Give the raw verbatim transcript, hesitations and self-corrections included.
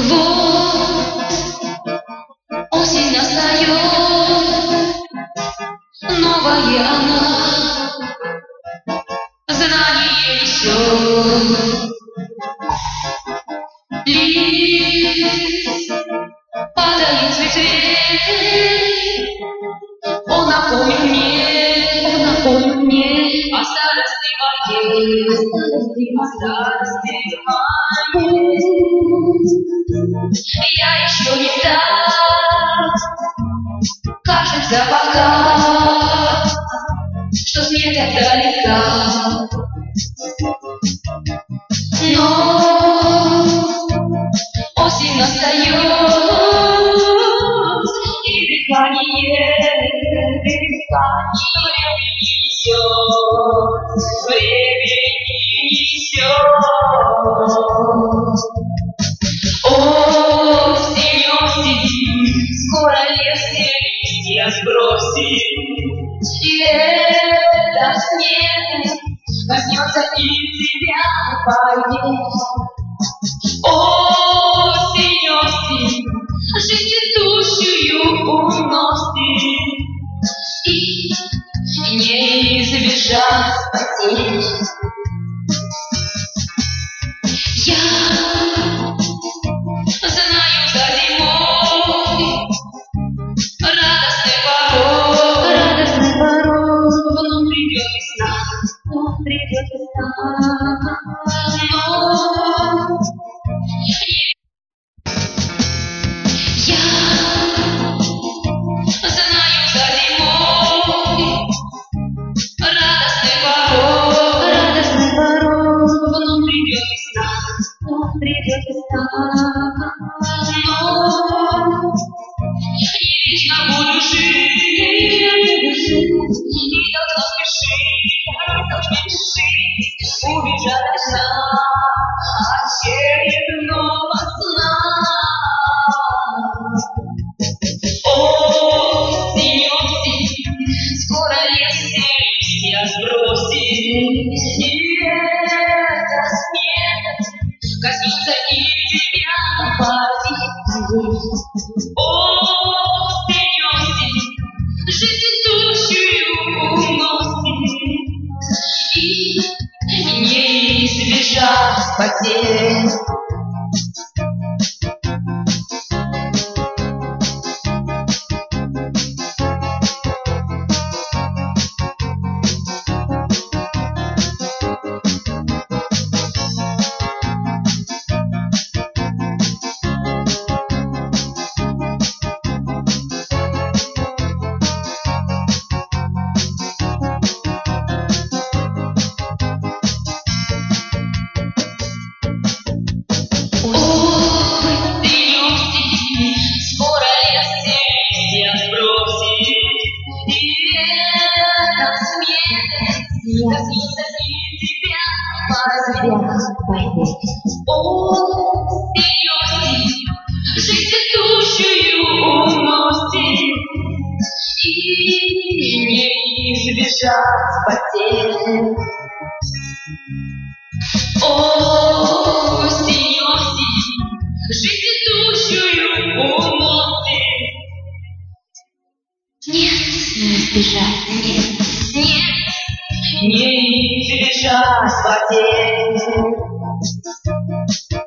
Вот осень настает, новая она знание несет. Лист падает с ветвей, он напомнит мне, он напомнит мне о старости моей, о старости, о старости моей. Я еще не так, кажется пока, что смерть далека. Но осень настает, и дыхание, дыхание времени несет, времени несет. Осень, осень, скоро лес листья сбросит, и этот снег коснется и тебя поест. Осень, осень, жизнь идущую уносит, и не избежать потерь. Я знаю за зимой радостный порог, радостный порог. Вновь придет весна, вновь придет весна. Но я знаю за зимой радостный порог, радостный порог. Вновь придет весна, вновь придет весна. Но я вечно буду жить, и должна спешить, должна спешить, убежать от сна, очередного сна. Осень, осень, скоро лес листья сбросит, и это снег коснется и тебя поест. Осень, осень, жизнь идущую уносит, и не избежать потерь. Коснется и тебя поест. Осень, осень, жизнь идущую уносит, и не избежать потерь. Осень, осень, жизнь идущую уносит. Нет, не избежать, нет, нет. Не избежать потерь.